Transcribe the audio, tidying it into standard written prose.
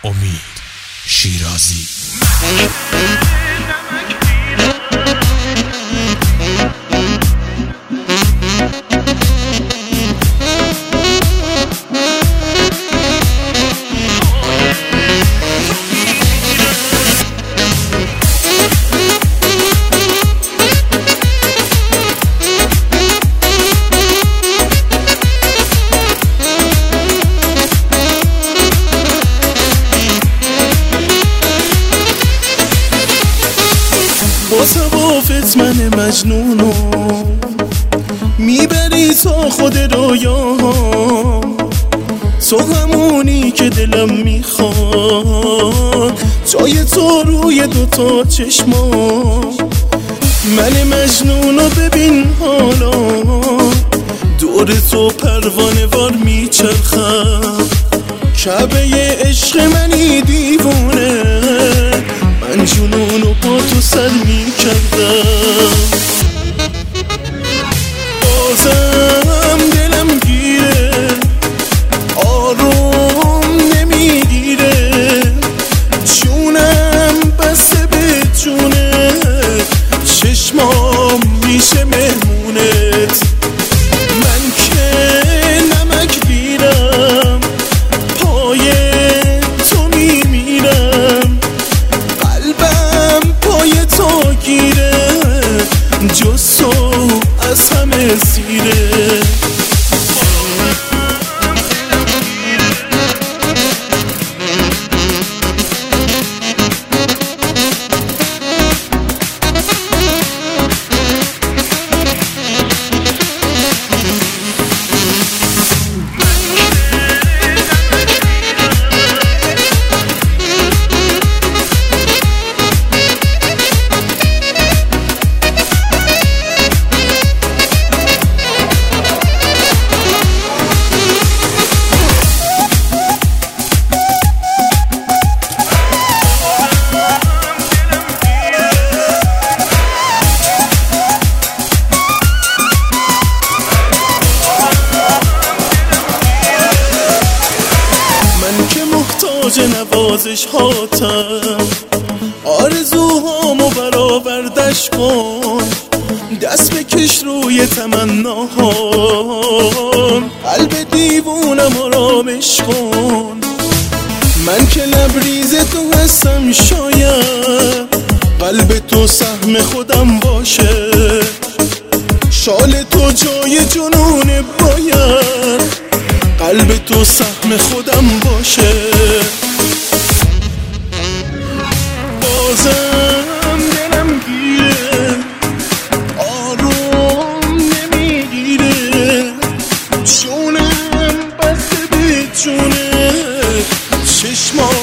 امید شیرازی. با توافت من مجنونو میبری تا خود رویاهام، تو همونی که دلم میخواد، جای تو روی دوتا چشمام. من مجنونو ببین حالا دور تو پروانه وار میچرخم، کعبه عشق منی دیوونه، من جنونو با تو سر میکردم. بازم دلم گیره آروم نمیگیره، جونم بسته به جونت، چشمام میشه مهمونت. من که نمک گیرم پای تو میمیرم، قلبم پای تو گیره، جز تو از همه سیره. محتاج نوازش هاتم، آرزوهامو برآوردش کن، دست بکش روی تمناهام، قلب دیوونم آرامش کن. من که لبریز تو هستم، شاید قلب تو سهم خودم باشه، شال تو جای جنون باید قلب تو سهم خودم باشه. بازم دلم گیره آروم نمیگیره، جونم بسته به جونه، چشمام